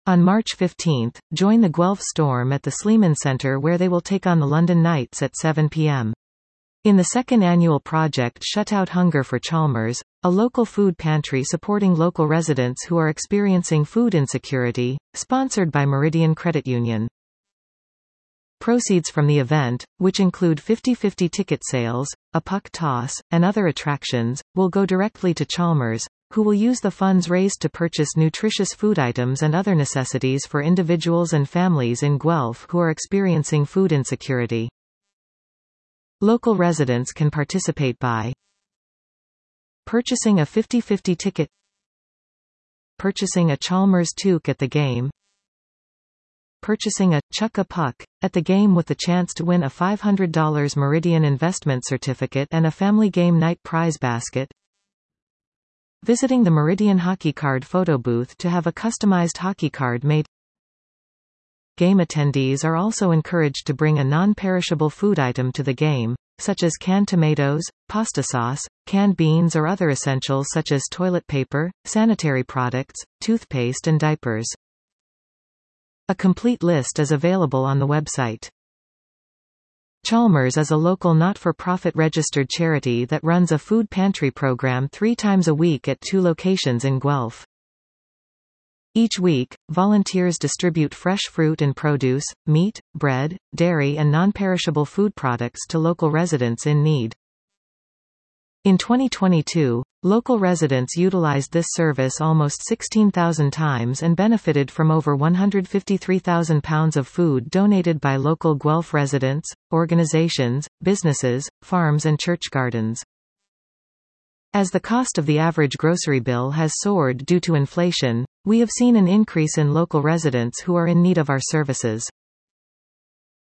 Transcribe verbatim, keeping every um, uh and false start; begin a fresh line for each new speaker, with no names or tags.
On March fifteenth, join the Guelph Storm at the Sleeman Centre where they will take on the London Knights at seven p m In the second annual project Shut Out Hunger for Chalmers, a local food pantry supporting local residents who are experiencing food insecurity, sponsored by Meridian Credit Union. Proceeds from the event, which include fifty fifty ticket sales, a puck toss, and other attractions, will go directly to Chalmers, who will use the funds raised to purchase nutritious food items and other necessities for individuals and families in Guelph who are experiencing food insecurity. Local residents can participate by purchasing a fifty fifty ticket, purchasing a Chalmers toque at the game, purchasing a Chuck a Puck at the game with the chance to win a five hundred dollar Meridian investment certificate and a family game night prize basket, visiting the Meridian hockey card photo booth to have a customized hockey card made. Game attendees are also encouraged to bring a non-perishable food item to the game, such as canned tomatoes, pasta sauce, canned beans or other essentials such as toilet paper, sanitary products, toothpaste and diapers. A complete list is available on the website. Chalmers is a local not-for-profit registered charity that runs a food pantry program three times a week at two locations in Guelph. Each week, volunteers distribute fresh fruit and produce, meat, bread, dairy and non-perishable food products to local residents in need. In twenty twenty-two, local residents utilized this service almost sixteen thousand times and benefited from over one hundred fifty-three thousand pounds of food donated by local Guelph residents, organizations, businesses, farms and church gardens. As the cost of the average grocery bill has soared due to inflation, we have seen an increase in local residents who are in need of our services.